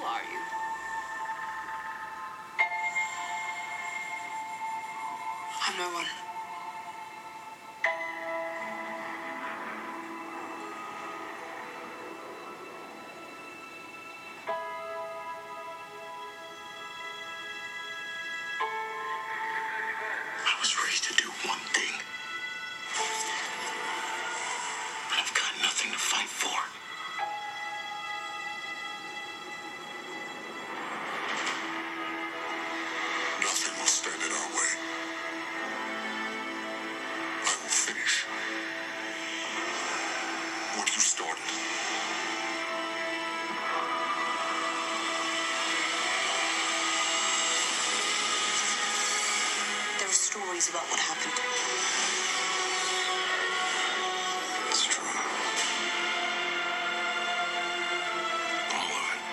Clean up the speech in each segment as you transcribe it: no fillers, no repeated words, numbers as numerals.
are you? I'm no one. I was raised to do one thing. But I've got nothing to fight for. Nothing will stand in our way. I will finish what you started. There are stories about what happened. It's true. All of it.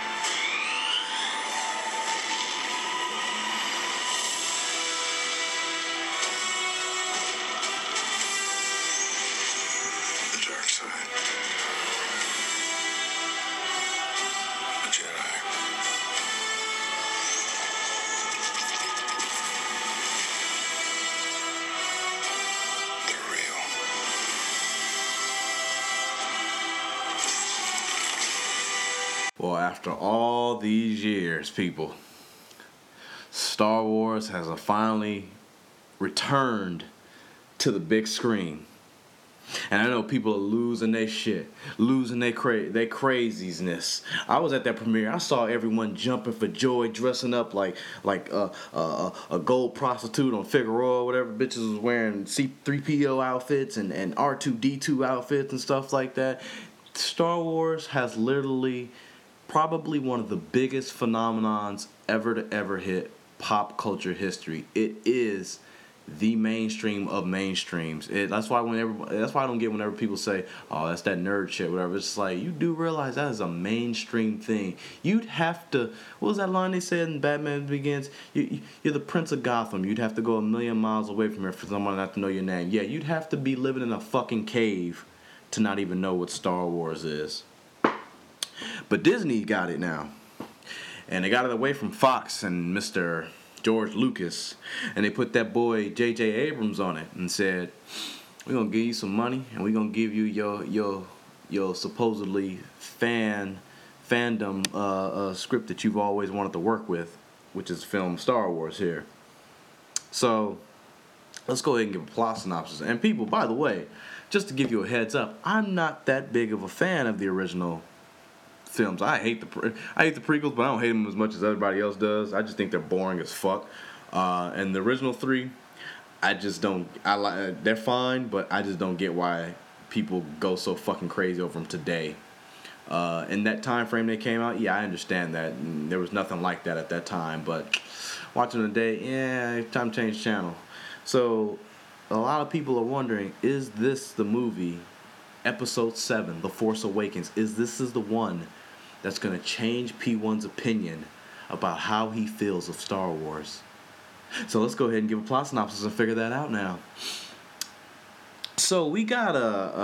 The dark side. The Jedi. They're real. Well, after all these years, people, Star Wars has finally returned to the big screen. And I know people are losing their shit, losing their craziness. I was at that premiere. I saw everyone jumping for joy, dressing up like a gold prostitute on Figueroa, whatever. Bitches was wearing C-3PO outfits and R2-D2 outfits and stuff like that. Star Wars has literally probably one of the biggest phenomenons ever to ever hit pop culture history. It is the mainstream of mainstreams. That's why I don't get whenever people say, "Oh, that's that nerd shit," whatever. It's like, you do realize that is a mainstream thing. You'd have to. What was that line they said in Batman Begins? You're the Prince of Gotham. You'd have to go 1,000,000 miles away from here for someone not to know your name. Yeah, you'd have to be living in a fucking cave to not even know what Star Wars is. But Disney got it now, and they got it away from Fox and Mr. George Lucas, and they put that boy J.J. Abrams on it and said, "We're gonna give you some money, and we're gonna give you your supposedly fandom script that you've always wanted to work with, which is film Star Wars here." So let's go ahead and give a plot synopsis. And people, by the way, just to give you a heads up, I'm not that big of a fan of the original films. I hate the prequels, but I don't hate them as much as everybody else does. I just think they're boring as fuck. And the original three, I just don't. They're fine, but I just don't get why people go so fucking crazy over them today. In that time frame they came out, yeah, I understand that. And there was nothing like that at that time. But watching them today, yeah, time to change channel. So a lot of people are wondering: is this the movie, Episode 7, The Force Awakens? Is this the one that's going to change P1's opinion about how he feels of Star Wars? So let's go ahead and give a plot synopsis and figure that out now. So we got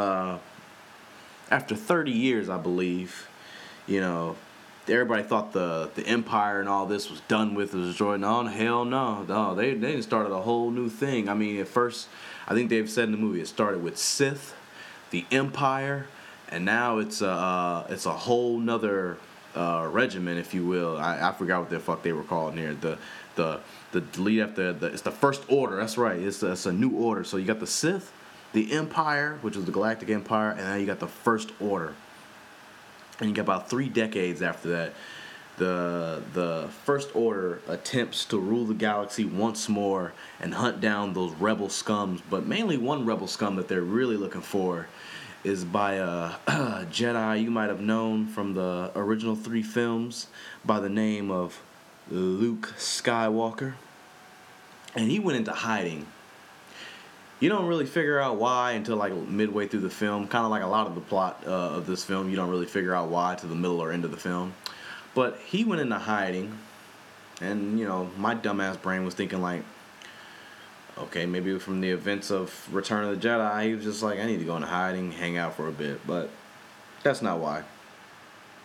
after 30 years, I believe, everybody thought the Empire and all this was done with, it was destroyed. No, hell no. No, they started a whole new thing. I mean, at first, I think they've said in the movie, it started with Sith, the Empire, and now it's a whole nother regiment, if you will. I forgot what the fuck they were called here. The lead after it's the First Order. That's right. It's a new order. So you got the Sith, the Empire, which is the Galactic Empire, and now you got the First Order. And you got about 3 decades after that, the First Order attempts to rule the galaxy once more and hunt down those rebel scums. But mainly one rebel scum that they're really looking for is by a Jedi you might have known from the original 3 films by the name of Luke Skywalker. And he went into hiding. You don't really figure out why until like midway through the film. Kind of like a lot of the plot of this film. You don't really figure out why to the middle or end of the film. But he went into hiding. And, my dumbass brain was thinking like, okay, maybe from the events of Return of the Jedi, he was just like, I need to go into hiding, hang out for a bit. But that's not why.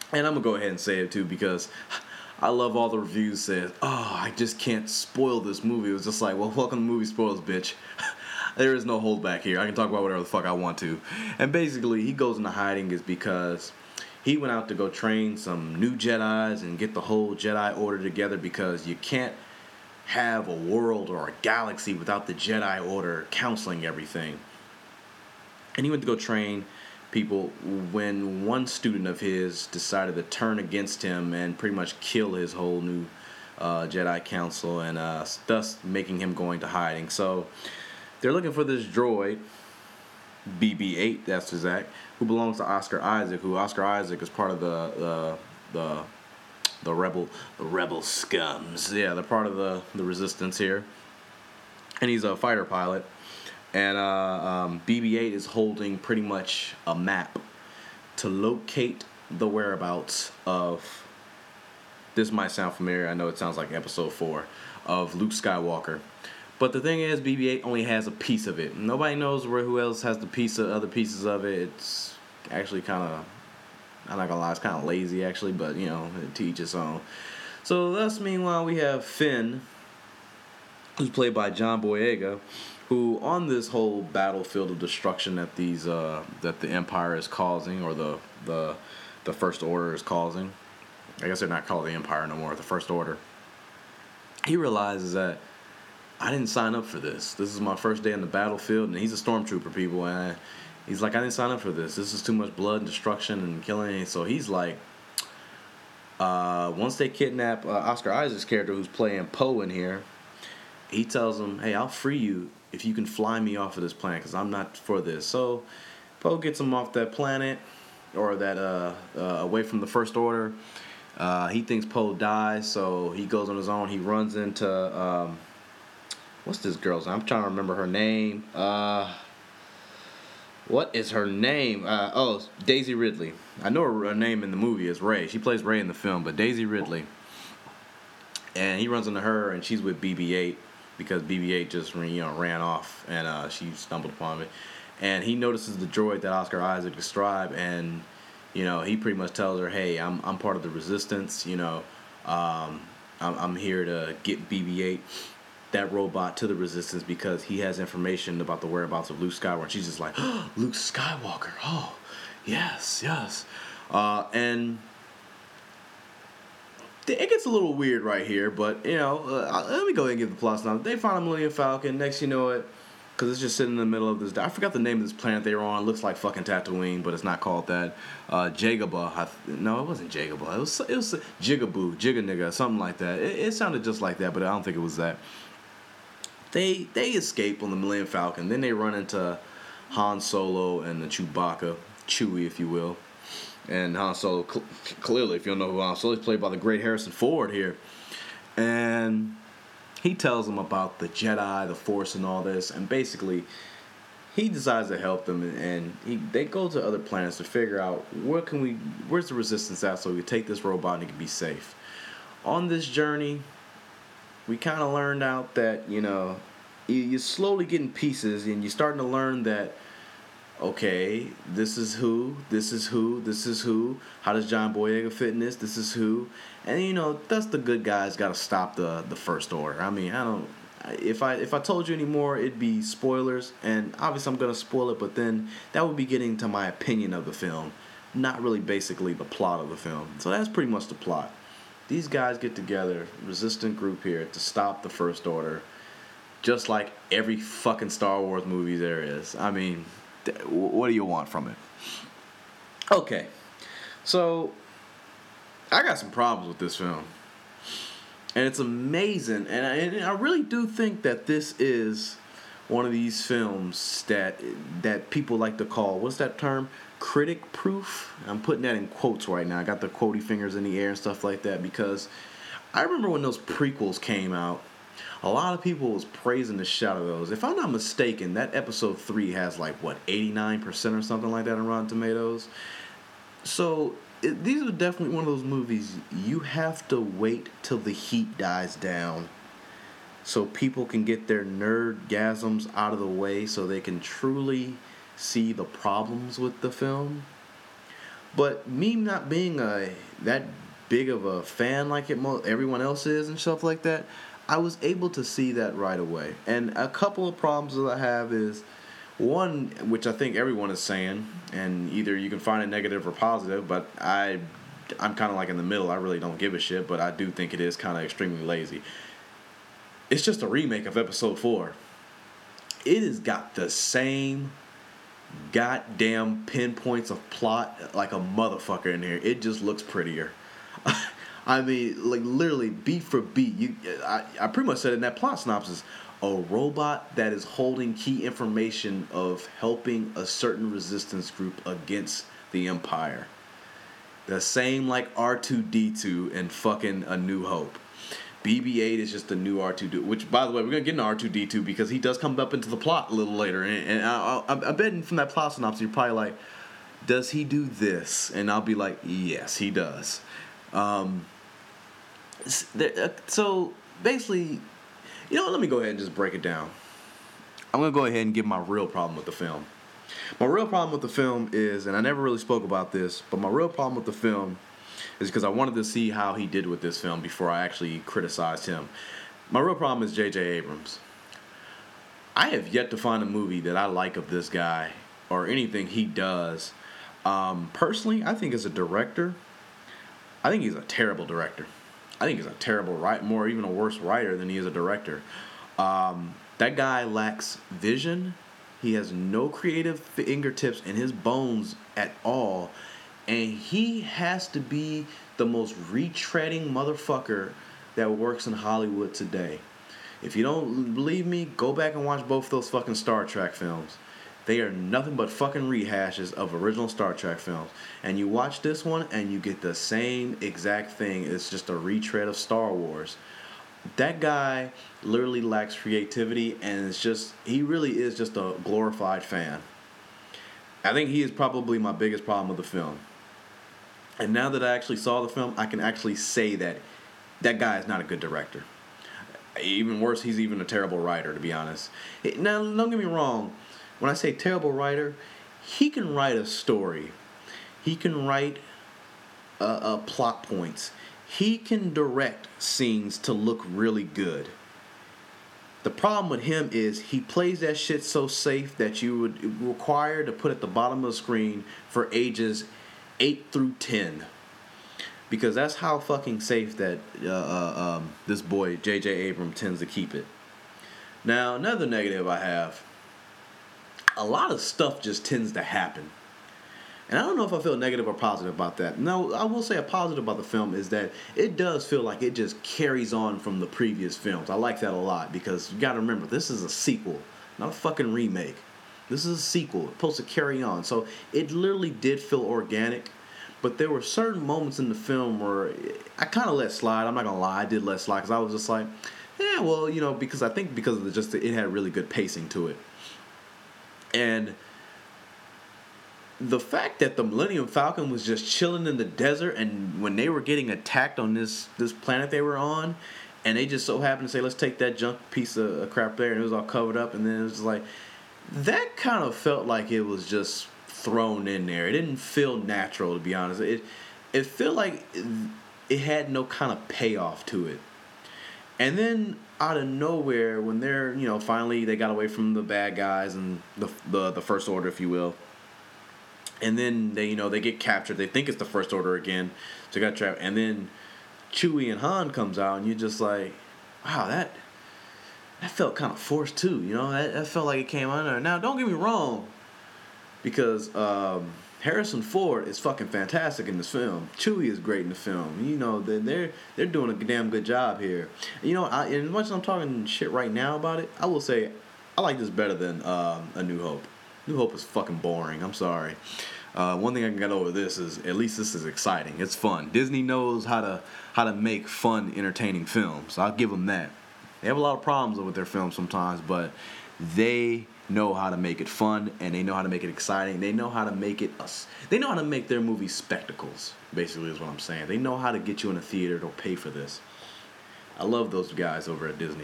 And I'm going to go ahead and say it too, because I love all the reviews said, oh, I just can't spoil this movie. It was just like, well, welcome to Movie Spoilers, bitch. There is no holdback here. I can talk about whatever the fuck I want to. And basically, he goes into hiding is because he went out to go train some new Jedis and get the whole Jedi Order together, because you can't have a world or a galaxy without the Jedi Order counseling everything. And he went to go train people when one student of his decided to turn against him and pretty much kill his whole new Jedi Council, and thus making him go into hiding. So they're looking for this droid, BB-8, that's exact, who belongs to Oscar Isaac. Who Oscar Isaac is part of the rebel scums. Yeah, they're part of the resistance here, and he's a fighter pilot. And BB-8 is holding pretty much a map to locate the whereabouts of. This might sound familiar. I know it sounds like Episode 4 of Luke Skywalker. But the thing is, BB-8 only has a piece of it. Nobody knows who else has the other pieces of it. It's actually kind of, I'm not gonna lie, it's kind of lazy actually, but you know, to each his own. So thus, meanwhile, we have Finn, who's played by John Boyega, who on this whole battlefield of destruction that that the Empire is causing, or the First Order is causing. I guess they're not called the Empire no more, the First Order. He realizes that I didn't sign up for this. This is my first day on the battlefield, and he's a stormtrooper, people, and he's like, I didn't sign up for this. This is too much blood and destruction and killing. So he's like, once they kidnap Oscar Isaac's character, who's playing Poe in here, he tells him, hey, I'll free you if you can fly me off of this planet, because I'm not for this. So Poe gets him off that planet, or that away from the First Order. He thinks Poe dies, so he goes on his own. He runs into what's this girl's name? I'm trying to remember her name. What is her name? Daisy Ridley. I know her name in the movie is Rey. She plays Rey in the film, but Daisy Ridley. And he runs into her, and she's with BB-8, because BB-8 just ran off, and she stumbled upon it. And he notices the droid that Oscar Isaac described, and he pretty much tells her, hey, I'm part of the resistance. I'm here to get BB-8, that robot, to the resistance, because he has information about the whereabouts of Luke Skywalker. And she's just like, oh, Luke Skywalker. Oh, yes. And it gets a little weird right here, but let me go ahead and give the plot now. They find a Millennium Falcon. Next, you know it, because it's just sitting in the middle of this. I forgot the name of this planet they were on. It looks like fucking Tatooine, but it's not called that. Jagaba. No, it wasn't Jagaba. It was Jigaboo, Jiganigga, something like that. It sounded just like that, but I don't think it was that. They escape on the Millennium Falcon. Then they run into Han Solo and the Chewbacca, Chewie, if you will. And Han Solo, clearly, if you don't know who Han Solo is, played by the great Harrison Ford here. And he tells them about the Jedi, the Force, and all this. And basically, he decides to help them. And they go to other planets to figure out where's the resistance at, so we can take this robot and it can be safe. On this journey, we kind of learned out that, you're slowly getting pieces, and you're starting to learn that, okay, this is who, how does John Boyega fit in this, this is who, and that's the good guys got to stop the First Order. I mean, if I told you any more, it'd be spoilers, and obviously I'm going to spoil it, but then that would be getting to my opinion of the film, not really basically the plot of the film. So that's pretty much the plot. These guys get together, resistant group here, to stop the First Order, just like every fucking Star Wars movie there is. I mean, what do you want from it? Okay, so I got some problems with this film, and it's amazing, and I really do think that this is one of these films that people like to call, what's that term? Critic proof. I'm putting that in quotes right now. I got the quotey fingers in the air and stuff like that, because I remember when those prequels came out, a lot of people was praising the shit out of those. If I'm not mistaken, that episode 3 has 89% or something like that on Rotten Tomatoes. So these are definitely one of those movies you have to wait till the heat dies down, so people can get their nerdgasms out of the way, so they can truly see the problems with the film. But me not being that big of a fan like everyone else is and stuff like that, I was able to see that right away. And a couple of problems that I have is one, which I think everyone is saying, and either you can find it negative or positive, but I'm kind of like in the middle. I really don't give a shit, but I do think it is kind of extremely lazy. It's just a remake of Episode 4. It has got the same goddamn pinpoints of plot like a motherfucker in here. It just looks prettier. I mean, like literally beat for beat. I pretty much said in that plot synopsis, a robot that is holding key information of helping a certain resistance group against the Empire. The same like R2-D2 and fucking A New Hope. BB-8 is just the new R2-D2, which, by the way, we're going to get into R2-D2 because he does come up into the plot a little later. And I bet from that plot synopsis, you're probably like, does he do this? And I'll be like, yes, he does. So, basically, let me go ahead and just break it down. I'm going to go ahead and give my real problem with the film. My real problem with the film is, and I never really spoke about this, but my real problem with the film is because I wanted to see how he did with this film before I actually criticized him. My real problem is J.J. Abrams. I have yet to find a movie that I like of this guy or anything he does. Personally, I think as a director, I think he's a terrible director. I think he's a terrible writer, even a worse writer than he is a director. That guy lacks vision. He has no creative fingertips in his bones at all. And he has to be the most retreading motherfucker that works in Hollywood today. If you don't believe me, go back and watch both those fucking Star Trek films. They are nothing but fucking rehashes of original Star Trek films. And you watch this one and you get the same exact thing. It's just a retread of Star Wars. That guy literally lacks creativity, and he really is just a glorified fan. I think he is probably my biggest problem with the film. And now that I actually saw the film, I can actually say that that guy is not a good director. Even worse, he's even a terrible writer, to be honest. Now, don't get me wrong. When I say terrible writer, he can write a story. He can write plot points. He can direct scenes to look really good. The problem with him is he plays that shit so safe that you would require to put at the bottom of the screen for ages 8 through 10. Because that's how fucking safe that this boy, J.J. Abrams, tends to keep it. Now, another negative I have, a lot of stuff just tends to happen. And I don't know if I feel negative or positive about that. No, I will say a positive about the film is that it does feel like it just carries on from the previous films. I like that a lot because you got to remember, this is a sequel, not a fucking remake. This is a sequel. It's supposed to carry on. So it literally did feel organic. But there were certain moments in the film where I kind of let slide. I'm not going to lie. I did let slide because I was just like, yeah, well, because I think because of it had really good pacing to it. And the fact that the Millennium Falcon was just chilling in the desert, and when they were getting attacked on this planet they were on, and they just so happened to say, let's take that junk piece of crap there, and it was all covered up, and then it was like, that kind of felt like it was just thrown in there. It didn't feel natural, to be honest. It felt like it had no kind of payoff to it. And then out of nowhere, when they're, finally they got away from the bad guys and the First Order, if you will. And then they get captured. They think it's the First Order again. So they got trapped. And then Chewie and Han comes out, and you're just like, wow, that felt kind of forced too. That felt like it came under. Now, don't get me wrong, because Harrison Ford is fucking fantastic in this film. Chewie is great in the film. They're doing a damn good job here. And as much as I'm talking shit right now about it, I will say I like this better than A New Hope. New Hope is fucking boring. I'm sorry. One thing I can get over this is at least this is exciting. It's fun. Disney knows how to make fun, entertaining films. I'll give them that. They have a lot of problems with their films sometimes, but they know how to make it fun, and they know how to make it exciting. They know how to make they know how to make their movies spectacles, basically is what I'm saying. They know how to get you in a theater to pay for this. I love those guys over at Disney.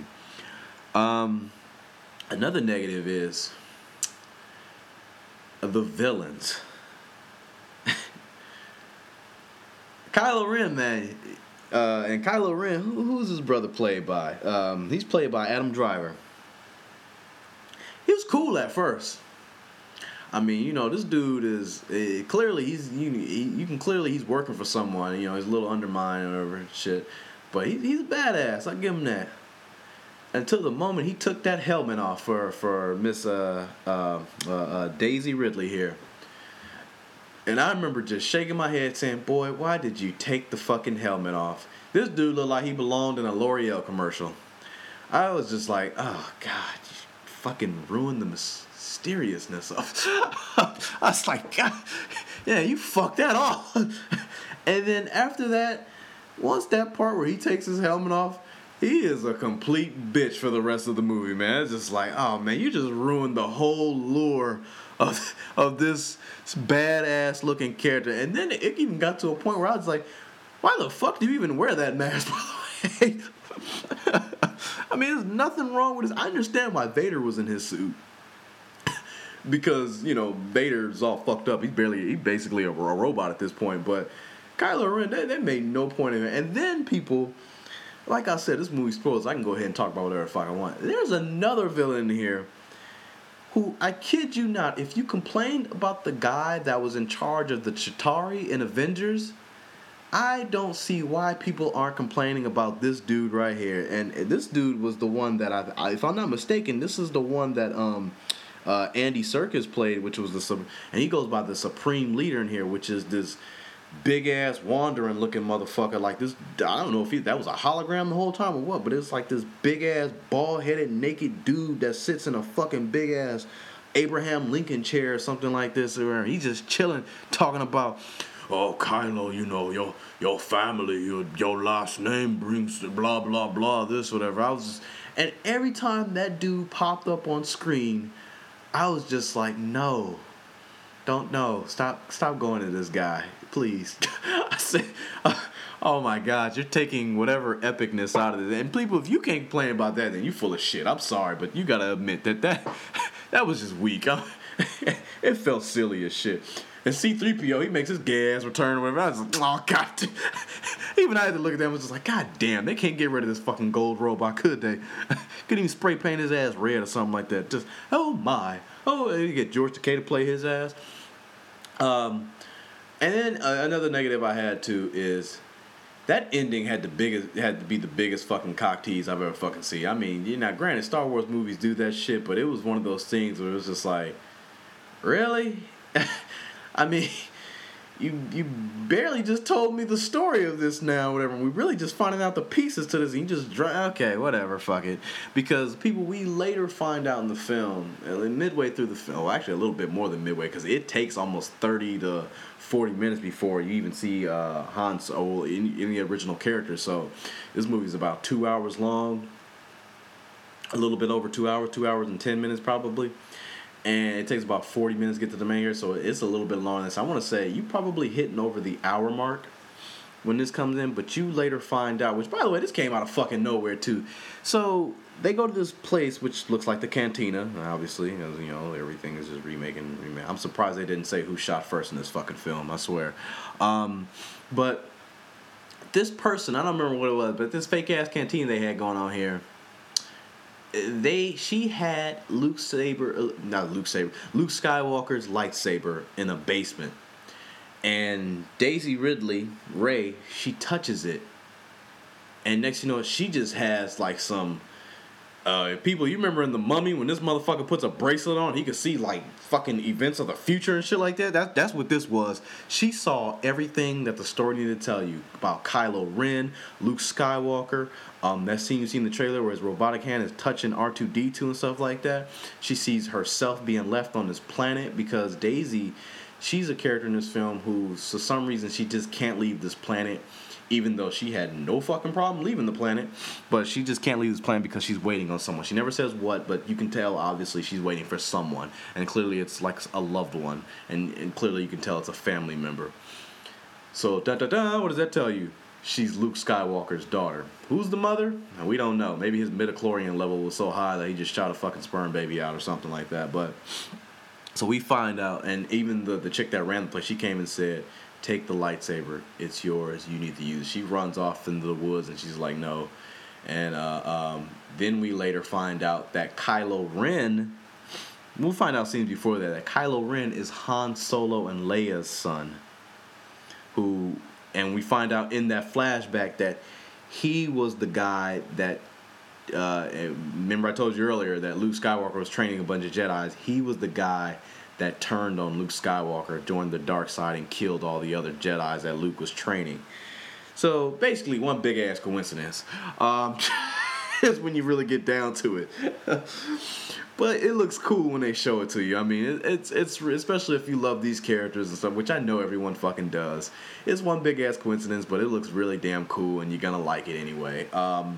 Another negative is the villains. Kylo Ren, man. And Kylo Ren, who's his brother played by? He's played by Adam Driver. He was cool at first. I mean, you know, this dude is clearly he's working for someone. You know, he's a little undermined or whatever shit, but he's a badass. I give him that. Until the moment he took that helmet off for Miss Daisy Ridley here, and I remember just shaking my head saying, "Boy, why did you take the fucking helmet off?" This dude looked like he belonged in a L'Oreal commercial. I was just like, "Oh God, you fucking ruined the mysteriousness of." I was like, "God, yeah, you fucked that off." And then after that, once that part where he takes his helmet off, he is a complete bitch for the rest of the movie, man. It's just like, oh man, you just ruined the whole lure of this badass looking character. And then it even got to a point where I was like, why the fuck do you even wear that mask, by the way? I mean, there's nothing wrong with this. I understand why Vader was in his suit. Because, you know, Vader's all fucked up. He's basically a robot at this point. But Kylo Ren, they made no point in it. And then people, like I said, this movie spoils. I can go ahead and talk about whatever the fuck I want. There's another villain in here who, I kid you not, if you complained about the guy that was in charge of the Chitauri in Avengers, I don't see why people aren't complaining about this dude right here. And this dude was the one that if I'm not mistaken, this is the one that Andy Serkis played, which was and he goes by the Supreme Leader in here, which is this big ass wandering looking motherfucker. Like this, I don't know if that was a hologram the whole time or what, but it's like this big ass bald headed naked dude that sits in a fucking big ass Abraham Lincoln chair or something like this, where he's just chilling talking about, oh Kylo, you know, your family, your last name brings blah blah blah, this whatever. And every time that dude popped up on screen, I was just like, no, don't know, stop going to this guy, please. I said, oh my God, you're taking whatever epicness out of it. And people, if you can't complain about that, then you full of shit. I'm sorry, but you gotta admit that was just weak. It felt silly as shit. And C-3PO, he makes his gay ass return or whatever. I was like, oh God. Even I had to look at them and was just like, God damn, they can't get rid of this fucking gold robot, could they? Couldn't even spray paint his ass red or something like that. Just, oh my. Oh, you get George Takei to play his ass. And then another negative I had too is that ending had to be the biggest fucking cock tease I've ever fucking seen. I mean, you know, granted, Star Wars movies do that shit, but it was one of those things where it was just like, really? I mean, you barely just told me the story of this now, whatever. We really just finding out the pieces to this. And you just okay, whatever, fuck it. Because people, we later find out in the film, midway through the film, well, actually a little bit more than midway, because it takes almost 30 to 40 minutes before you even see Han Solo in the original character. So this movie is about 2 hours long, a little bit over 2 hours, 2 hours and 10 minutes probably. And it takes about 40 minutes to get to the main here, so it's a little bit longer. So I want to say you probably hitting over the hour mark when this comes in, but you later find out, which by the way, this came out of fucking nowhere too. So they go to this place which looks like the cantina, obviously, because you know everything is just remaking. I'm surprised they didn't say who shot first in this fucking film. I swear. But this person, I don't remember what it was, but this fake ass canteen they had going on here. She had Luke Skywalker's lightsaber in a basement, and Daisy Ridley, Rey, she touches it, and next you know she just has like some people. You remember in The Mummy when this motherfucker puts a bracelet on, he could see like fucking events of the future and shit like that. That's what this was. She saw everything that the story needed to tell you about Kylo Ren, Luke Skywalker. That scene you see in the trailer where his robotic hand is touching R2-D2 and stuff like that. She sees herself being left on this planet because Daisy, she's a character in this film who, for some reason, she just can't leave this planet, even though she had no fucking problem leaving the planet. But she just can't leave this planet because she's waiting on someone. She never says what, but you can tell, obviously, she's waiting for someone. And clearly it's like a loved one. And clearly you can tell it's a family member. So, what does that tell you? She's Luke Skywalker's daughter. Who's the mother? We don't know. Maybe his midichlorian level was so high that he just shot a fucking sperm baby out or something like that. But so we find out, and even the chick that ran the place, she came and said, take the lightsaber. It's yours. You need to use it. She runs off into the woods, and she's like, no. And then we later find out that Kylo Ren, we'll find out scenes before that Kylo Ren is Han Solo and Leia's son. And we find out in that flashback that he was the guy that, remember I told you earlier that Luke Skywalker was training a bunch of Jedis. He was the guy that turned on Luke Skywalker, joined the dark side, and killed all the other Jedis that Luke was training. So basically, one big ass coincidence. Is when you really get down to it. But it looks cool when they show it to you. I mean, it's especially if you love these characters and stuff, which I know everyone fucking does. It's one big ass coincidence, but it looks really damn cool, and you're gonna like it anyway.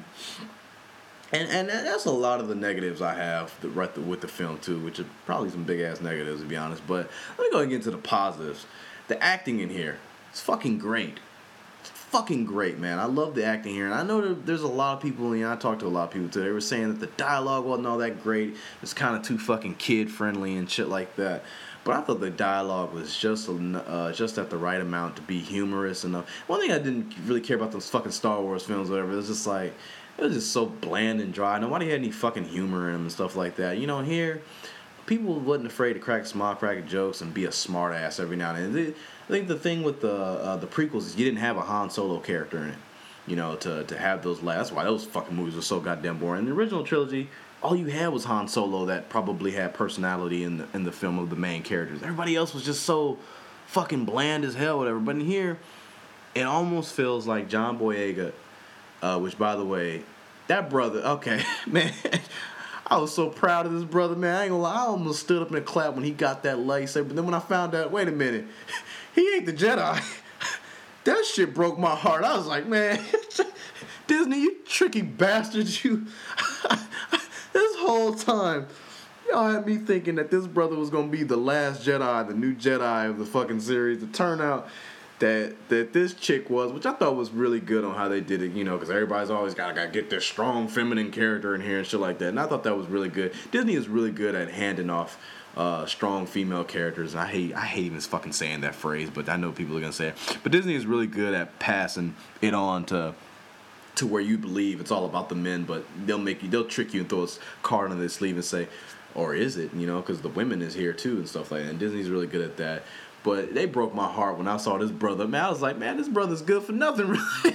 And that's a lot of the negatives I have with the film too, which are probably some big ass negatives to be honest. But let me go and get into the positives. The acting in here is fucking great. Fucking great, man. I love the acting here, and I know there's a lot of people, I talked to a lot of people today, they were saying that the dialogue wasn't all that great, it's kind of too fucking kid-friendly and shit like that, but I thought the dialogue was just at the right amount to be humorous enough. One thing I didn't really care about those fucking Star Wars films or whatever, it was just like, it was just so bland and dry. Nobody had any fucking humor in them and stuff like that. Here, people wasn't afraid to crack small crack jokes and be a smart ass every now and then. I think the thing with the prequels is you didn't have a Han Solo character in it, to have those last. That's why those fucking movies were so goddamn boring. In the original trilogy, all you had was Han Solo that probably had personality in the film of the main characters. Everybody else was just so fucking bland as hell, whatever. But in here, it almost feels like John Boyega, which by the way, that brother, okay, man. I was so proud of this brother, man. I ain't gonna lie, I almost stood up and clapped when he got that lightsaber. But then when I found out, wait a minute, he ain't the Jedi. That shit broke my heart. I was like, man, Disney, you tricky bastards, you. This whole time, y'all had me thinking that this brother was gonna be the last Jedi, the new Jedi of the fucking series. To turn out that this chick was, which I thought was really good on how they did it, because everybody's always gotta get this strong feminine character in here and shit like that. And I thought that was really good. Disney is really good at handing off strong female characters. And I hate even fucking saying that phrase, but I know people are gonna say it. But Disney is really good at passing it on to where you believe it's all about the men, but they'll trick you and throw a card on their sleeve and say, or is it? Because the women is here too and stuff like that. And Disney's really good at that. But they broke my heart when I saw this brother. Man, I was like, man, this brother's good for nothing, really.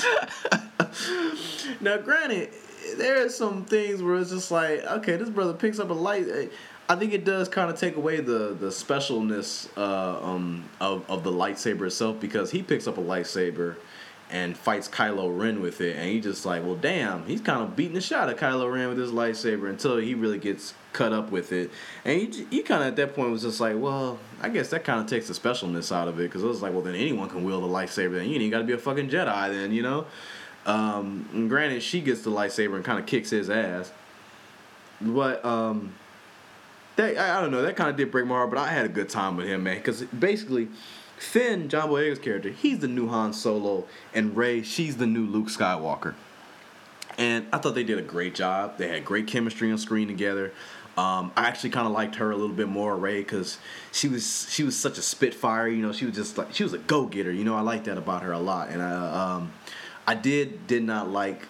Now, granted, there are some things where it's just like, okay, this brother picks up a light. I think it does kind of take away the specialness of the lightsaber itself, because he picks up a lightsaber and fights Kylo Ren with it, and he just like, well, damn, he's kind of beating the shot at Kylo Ren with his lightsaber until he really gets cut up with it. And he kind of at that point was just like, well, I guess that kind of takes the specialness out of it, because it was like, well, then anyone can wield a lightsaber, then you ain't got to be a fucking Jedi then, And granted, she gets the lightsaber and kind of kicks his ass, but I don't know, that kind of did break my heart, but I had a good time with him, man, because basically Finn, John Boyega's character, he's the new Han Solo, and Rey, she's the new Luke Skywalker. And I thought they did a great job. They had great chemistry on screen together. I actually kind of liked her a little bit more, Rey, because she was such a spitfire. She was just like, she was a go-getter. I liked that about her a lot. And I did not like.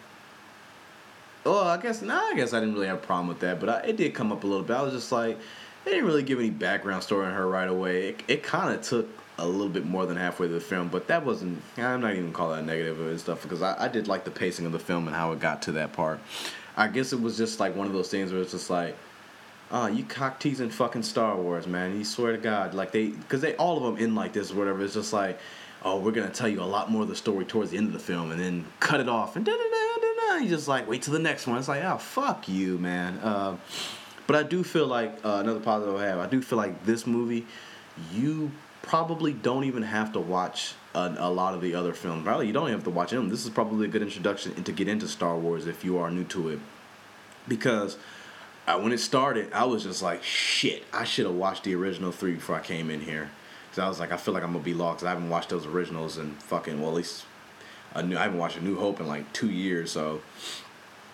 Oh, I guess I didn't really have a problem with that, but it did come up a little bit. I was just like, they didn't really give any background story on her right away. It kind of took a little bit more than halfway through the film, but that wasn't, I'm not even calling that negative and stuff, because I did like the pacing of the film and how it got to that part. I guess it was just like one of those things where it's just like, oh, you cock teasing fucking Star Wars, man. You swear to God, like because all of them end like this or whatever. It's just like, oh, we're gonna tell you a lot more of the story towards the end of the film, and then cut it off, and you just like wait till the next one. It's like, oh, fuck you, man. But I do feel like another positive I have. I do feel like this movie, you probably don't even have to watch a lot of the other films. Probably you don't even have to watch them. This is probably a good introduction to get into Star Wars if you are new to it, because when it started, I was just like, shit, I should have watched the original 3 before I came in here. Because I was like, I feel like I'm going to be lost, because I haven't watched those originals in fucking, well, at least, I haven't watched A New Hope in like 2 years, so.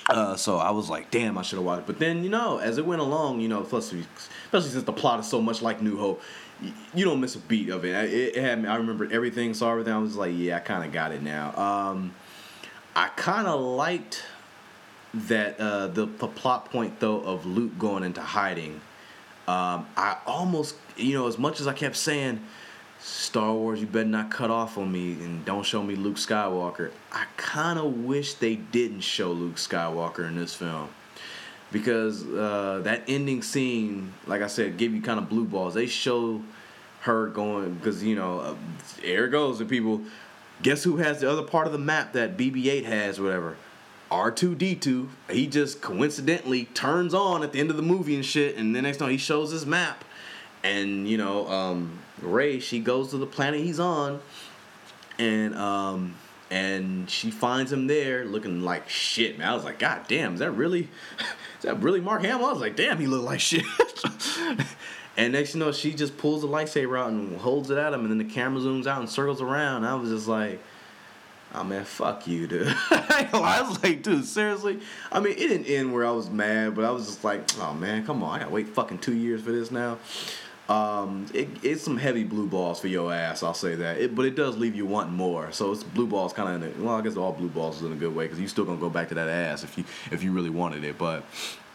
So I was like, damn, I should have watched it. But then, as it went along, especially since the plot is so much like New Hope, you don't miss a beat of it. It had me, I remembered everything, saw everything. I was like, yeah, I kind of got it now. I kind of liked that the plot point, though, of Luke going into hiding. I almost, as much as I kept saying, Star Wars, you better not cut off on me and don't show me Luke Skywalker. I kind of wish they didn't show Luke Skywalker in this film. Because that ending scene, like I said, give you kind of blue balls. They show her going, because, there it goes. And people, guess who has the other part of the map that BB-8 has, whatever? R2-D2. He just coincidentally turns on at the end of the movie and shit. And then next time he shows his map. And, Rey, she goes to the planet he's on, and she finds him there looking like shit, man. I was like, God damn, is that really Mark Hamill? I was like, damn, he looked like shit. And next she just pulls the lightsaber out and holds it at him, and then the camera zooms out and circles around. I was just like, oh man, fuck you, dude. I was like, dude, seriously? I mean, it didn't end where I was mad, but I was just like, oh man, come on, I gotta wait fucking 2 years for this now. It's some heavy blue balls for your ass, I'll say that. But it does leave you wanting more. So it's blue balls kind of I guess all blue balls is in a good way, because you still gonna go back to that ass if you really wanted it. But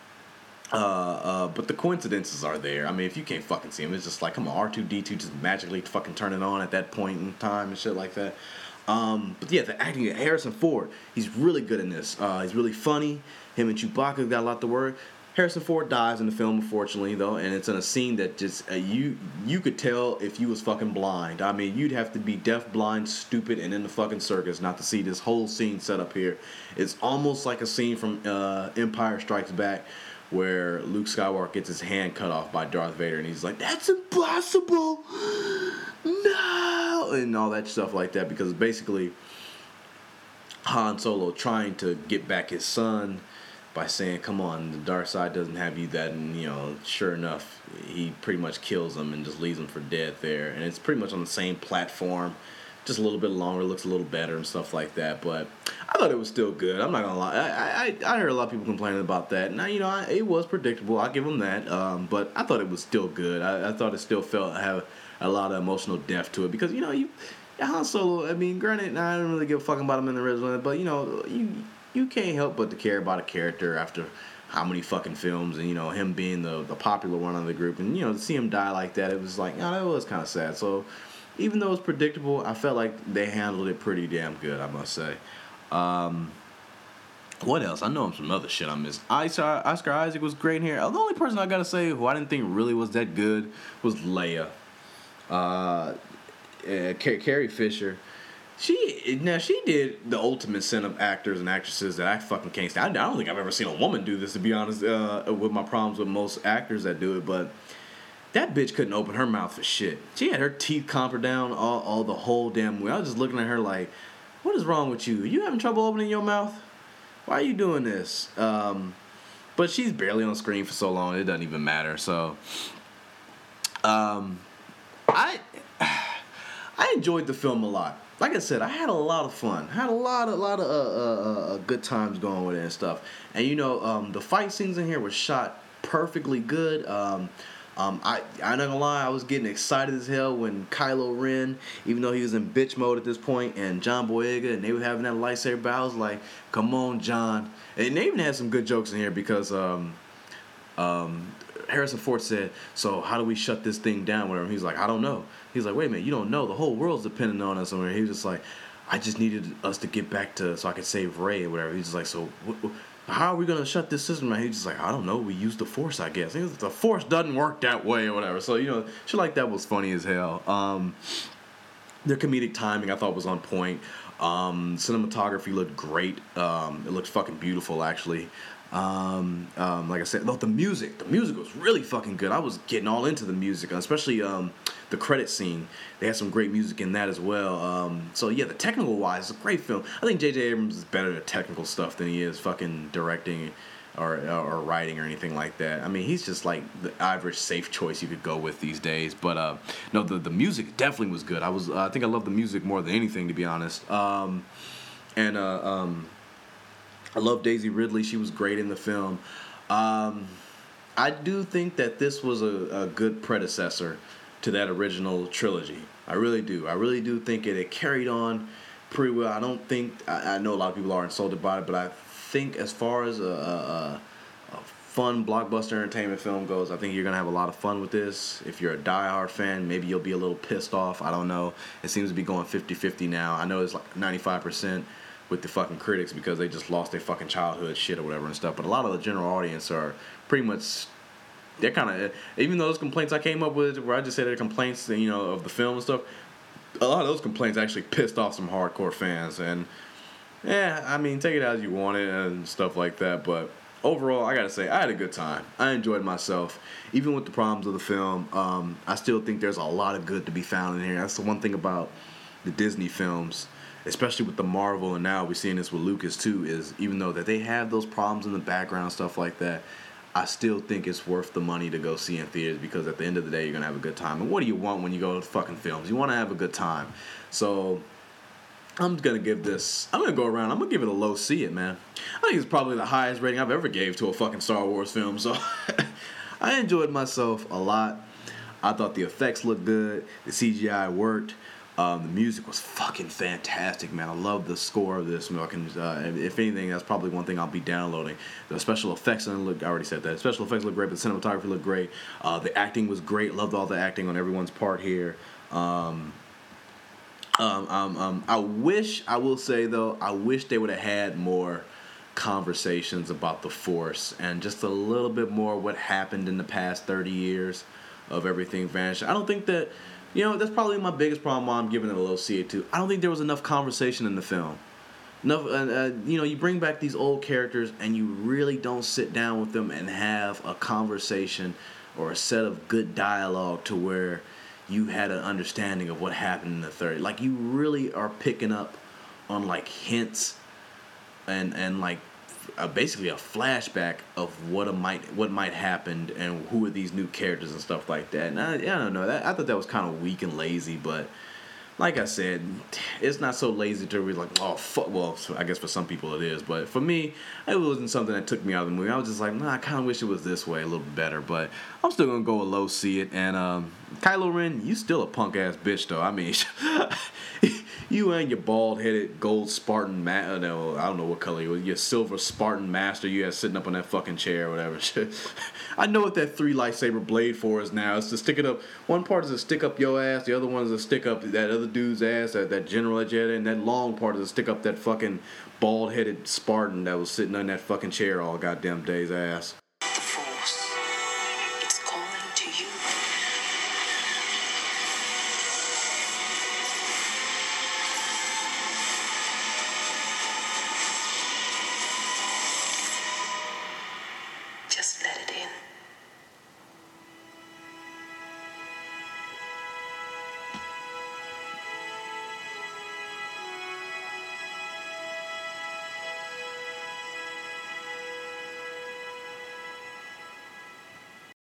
the coincidences are there. I mean, if you can't fucking see them, it's just like, come on, R2-D2 just magically fucking turn it on at that point in time and shit like that. But yeah, the acting of Harrison Ford, he's really good in this. He's really funny. Him and Chewbacca got a lot to work. Harrison Ford dies in the film, unfortunately, though, and it's in a scene that just you could tell if you was fucking blind. I mean, you'd have to be deaf, blind, stupid, and in the fucking circus not to see this whole scene set up here. It's almost like a scene from Empire Strikes Back, where Luke Skywalker gets his hand cut off by Darth Vader, and he's like, "That's impossible, no," and all that stuff like that, because basically Han Solo trying to get back his son by saying, come on, the dark side doesn't have you that, and sure enough, he pretty much kills him and just leaves him for dead there. And it's pretty much on the same platform, just a little bit longer, looks a little better and stuff like that. But I thought it was still good. I'm not gonna lie. I heard a lot of people complaining about that. Now, it was predictable. I'll give them that. But I thought it was still good. I thought it still had a lot of emotional depth to it, because Han Solo, I mean, granted, I don't really give a fuck about him in the original, but you can't help but to care about a character after how many fucking films, and him being the popular one of the group, and to see him die like that, it was like, that was kind of sad. So even though it's predictable, I felt like they handled it pretty damn good, I must say. What else? I know some other shit I missed. Oscar Isaac was great here. The only person I gotta say who I didn't think really was that good was Leia. Carrie Fisher. She did the ultimate sin of actors and actresses that I fucking can't stand. I don't think I've ever seen a woman do this, to be honest, with my problems with most actors that do it, but that bitch couldn't open her mouth for shit. She had her teeth conquered down all the whole damn way. I was just looking at her like, what is wrong with you? Are you having trouble opening your mouth? Why are you doing this? But she's barely on screen for so long, it doesn't even matter. So, I enjoyed the film a lot. Like I said, I had a lot of fun. I had a lot of good times going with it and stuff. And the fight scenes in here were shot perfectly good. I'm not gonna lie, I was getting excited as hell when Kylo Ren, even though he was in bitch mode at this point, and John Boyega, and they were having that lightsaber battle. I was like, come on, John. And they even had some good jokes in here, because Harrison Ford said, so how do we shut this thing down, whatever? He's like, I don't know. He's like, wait a minute, you don't know. The whole world's depending on us. And he was just like, I just needed us to get back so I could save Rey or whatever. He's just like, so how are we going to shut this system down? He's just like, I don't know. We use the Force, I guess. He was like, the Force doesn't work that way or whatever. So, shit like that was funny as hell. Their comedic timing I thought was on point. Cinematography looked great. It looked fucking beautiful, actually. Like I said, the music was really fucking good. I was getting all into the music, especially the credit scene. They had some great music in that as well. So yeah, the technical wise, it's a great film. I think J.J. Abrams is better at technical stuff than he is fucking directing or writing or anything like that. I mean, he's just like the average safe choice you could go with these days. But no, the music definitely was good. I think I love the music more than anything, to be honest. I love Daisy Ridley. She was great in the film. I do think that this was a good predecessor to that original trilogy. I really do. I really do think it carried on pretty well. I don't think I know a lot of people are insulted by it, but I think as far as a fun blockbuster entertainment film goes, I think you're gonna have a lot of fun with this. If you're a diehard fan, maybe you'll be a little pissed off. I don't know. It seems to be going 50-50 now. I know it's like 95% with the fucking critics because they just lost their fucking childhood shit or whatever and stuff. But a lot of the general audience are pretty much, they're kind of, even those complaints I came up with where I just said they're complaints, of the film and stuff, a lot of those complaints actually pissed off some hardcore fans. And yeah, I mean, take it as you want it and stuff like that. But overall, I gotta say, I had a good time. I enjoyed myself. Even with the problems of the film, I still think there's a lot of good to be found in here. That's the one thing about the Disney films, especially with the Marvel, and now we're seeing this with Lucas too, is even though that they have those problems in the background, stuff like that, I still think it's worth the money to go see in theaters because at the end of the day, you're going to have a good time. And what do you want when you go to fucking films? You want to have a good time. So I'm going to go around, I'm going to give it a low C, man. I think it's probably the highest rating I've ever gave to a fucking Star Wars film. So I enjoyed myself a lot. I thought the effects looked good. The CGI worked. The music was fucking fantastic, man. I love the score of this. If anything, that's probably one thing I'll be downloading. The special effects, I already said that. Special effects look great, but the cinematography looked great. The acting was great. Loved all the acting on everyone's part here. I will say though, I wish they would have had more conversations about the Force and just a little bit more what happened in the past 30 years of everything vanishing. I don't think that. That's probably my biggest problem why I'm giving it a low CA2. I don't think there was enough conversation in the film. You bring back these old characters and you really don't sit down with them and have a conversation or a set of good dialogue to where you had an understanding of what happened in the 30s. Like, you really are picking up on, like, hints and like, basically a flashback of what might happen and who are these new characters and stuff like that. And I don't know. I thought that was kind of weak and lazy, but like I said, it's not so lazy to be like, oh fuck. Well, I guess for some people it is, but for me, it wasn't something that took me out of the movie. I was just like, I kind of wish it was this way a little bit better, but I'm still gonna go a low C it. And Kylo Ren, you still a punk ass bitch though. I mean, you and your bald headed gold Spartan I don't know what color you was, your silver Spartan master you had sitting up on that fucking chair or whatever. I know what that 3 lightsaber blade for is now. It's to stick it up. One part is to stick up your ass, the other one is to stick up that other dude's ass, that general that you had, and that long part is to stick up that fucking bald headed Spartan that was sitting on that fucking chair all goddamn day's ass.